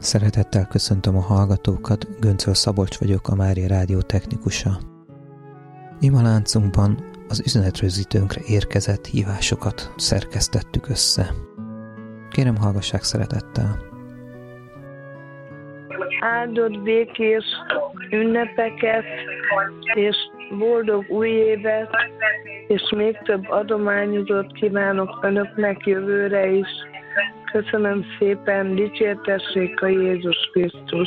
Szeretettel köszöntöm a hallgatókat, Göncöl Szabolcs vagyok, a Mária Rádió technikusa. Imaláncunkban az üzenetrögzítőnkre érkezett hívásokat szerkesztettük össze. Kérem, hallgassák szeretettel! Áldott békés ünnepeket, és boldog új évet, és még több adományozót kívánok önöknek jövőre is. Köszönöm szépen, dicsértessék a Jézus Krisztus!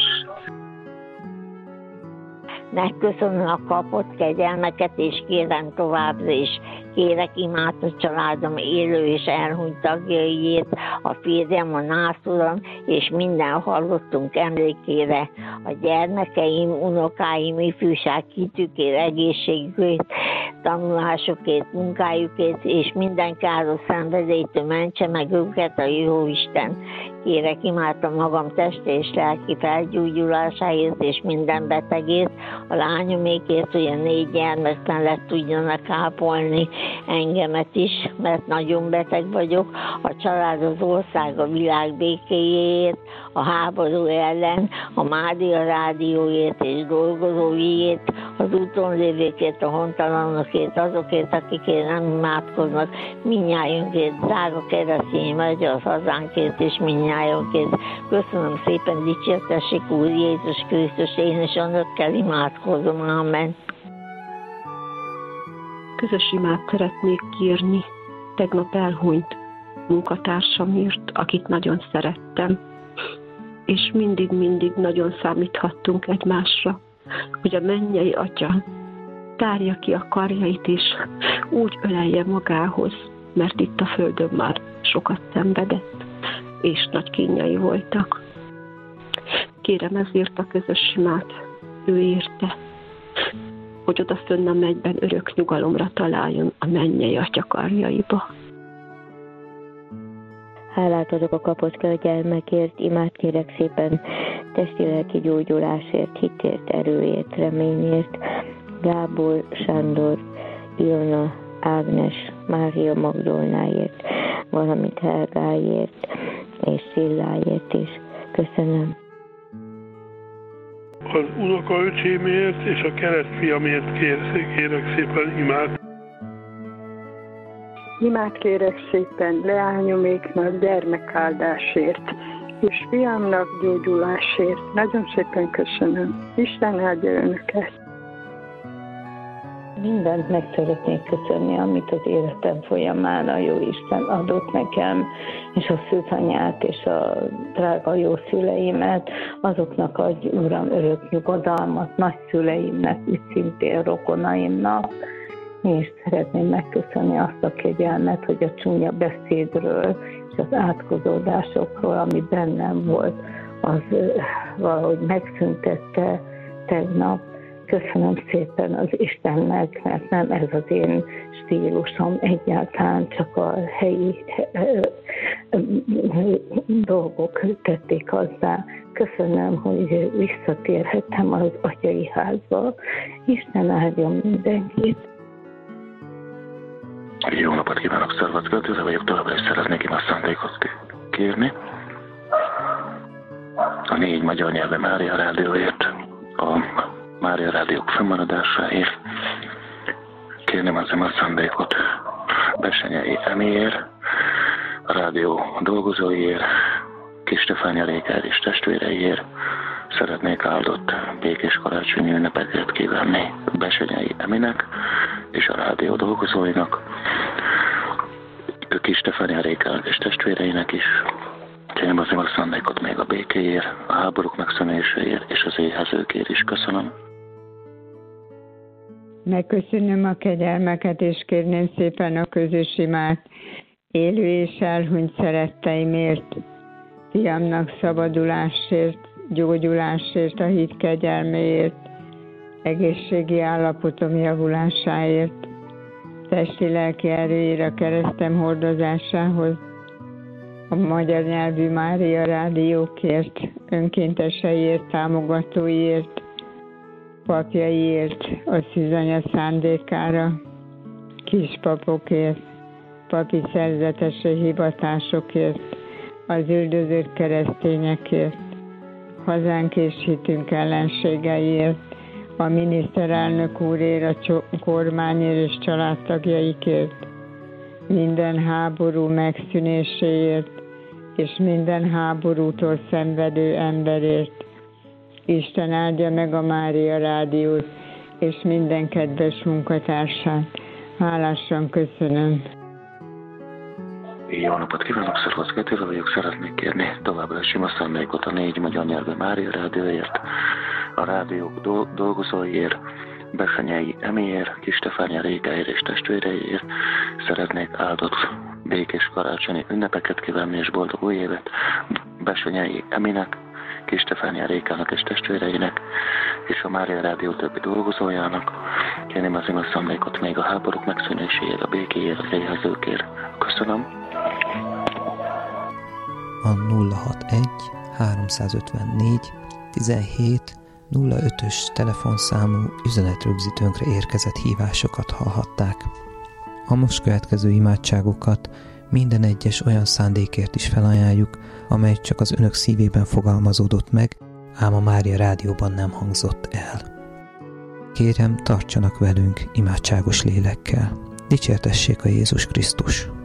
Megköszönöm a kapott kegyelmeket, és kérem továbbra is. Kérek imádott családom élő és elhunyt tagjaiét, a férjem, a nászuram, és minden hallottunk emlékére, a gyermekeim, unokáim, ifjúság hitükért, egészségükért, tanulásukért, munkájukért, és minden káros szenvedélytől mentse meg őket a Jóisten. Kérek imádtam magam teste és lelki felgyógyulásáért, és minden betegért, a lányomékért, hogy a 4 gyermek mellett tudjanak ápolni engemet is, mert nagyon beteg vagyok, a család, az ország, a világ békéjéért, a háború ellen, a Mária Rádióért és dolgozóiért, az úton lévőkért, a hontalanokért, azokért, akikért nem imádkoznak, mindnyájunkért, drága keresztény vagy az hazánkért és mindnyájunkért. Köszönöm szépen, dicsértessék Úr Jézus Krisztus, én is önökkel imádkozom, amen. Közös imát szeretnék kérni tegnap elhunyt munkatársamért, akit nagyon szerettem, és mindig nagyon számíthattunk egymásra, hogy a mennyei Atya tárja ki a karjait és úgy ölelje magához, mert itt a földön már sokat szenvedett, és nagy kínjai voltak. Kérem ezért a közös imát, ő érte, hogy odafönn a mennyben örök nyugalomra találjon a mennyei Atya karjaiba. Hálát adok a kapott kegyelmekért, imát kérek szépen testi-lelki gyógyulásért, hitért, erőért, reményért, Gábor, Sándor, Ilona, Ágnes, Mária Magdolnáért, valamint Helgáért és Szilláért is. Köszönöm. Az unokaöcsémért és a keresztfiamért kérek szépen imát. Imát kérek szépen leányoméknak gyermekáldásért, és fiamnak gyógyulásért. Nagyon szépen köszönöm. Isten áldja önöket! Mindent meg szeretnék köszönni, amit az életem folyamán a Jóisten adott nekem, és a szűzanyát, és a drága jó szüleimet, azoknak adj, Uram, örök nyugodalmat, nagyszüleimnek, úgy szintén rokonaimnak, és szeretném megköszönni azt a kegyelmet, hogy a csúnya beszédről és az átkozódásokról, ami bennem volt, az valahogy megszüntette tegnap. Köszönöm szépen az Istennek, mert nem ez az én stílusom, egyáltalán csak a helyi dolgok tették hozzá. Köszönöm, hogy visszatérhettem az atyai házba. Isten áldjon mindenkit! Jó napot kívánok, Szarvac Költőze vagyok, továbbra is szeretnék én a szándékot kérni. A 4 magyar nyelvű Mária Rádióért, a Mária Rádiók fennmaradásáért. Kérném az a szándékot Bessenyei Emiért, a rádió dolgozóiért, Kis Stefánia Rékád és testvéreiért. Szeretnék áldott békés karácsonyi ünnepeket kívánni Bessenyei Eminek és a rádió dolgozóinak, Kis Stefánia Rékád és testvéreinek is. Kérem az a szándékot még a békéért, a háborúk megszűnéséért és az éhezőkért is. Köszönöm. Megköszönöm a kegyelmeket, és kérném szépen a közös imát élő és elhunyt szeretteimért, fiamnak szabadulásért, gyógyulásért, a hit kegyelméért, egészségi állapotom javulásáért, testi-lelki erőért a keresztem hordozásához, a magyar nyelvű Mária Rádiókért, önkénteseiért, támogatóiért, papjaiért, a szűzanya szándékára, kispapokért, papi szerzetesi hivatásokért, az üldözött keresztényekért, hazánk és hitünk ellenségeiért, a miniszterelnök úrért, a kormányért és családtagjaikért, minden háború megszűnéséért, és minden háborútól szenvedő emberért. Isten áldja meg a Mária Rádiót, és minden kedves munkatársát. Hálásan köszönöm. Jó napot kívánok, Szervusz Getőre vagyok, szeretnék kérni továbbra sima szándékot a 4 magyar nyelvű Mária Rádióért, a rádiók dolgozóiért, Besenyei Emiért, Kistefánia Rékáért és testvéreiért. Szeretnék áldott, békés karácsonyi ünnepeket kívánni és boldog új évet Besenyei Eminek, Kistefánia Rékának és testvéreinek, és a Mária Rádió többi dolgozójának. Kérném az ima szándékot még a háborúk megszűnéséért, a békéért, az éhezőkért. Köszönöm. A 061 354 17 05-ös telefonszámú üzenetrögzítőnkre érkezett hívásokat hallhatták. A most következő imádságokat minden egyes olyan szándékért is felajánljuk, amely csak az önök szívében fogalmazódott meg, ám a Mária Rádióban nem hangzott el. Kérem, tartsanak velünk imádságos lélekkel. Dicsértessék a Jézus Krisztus!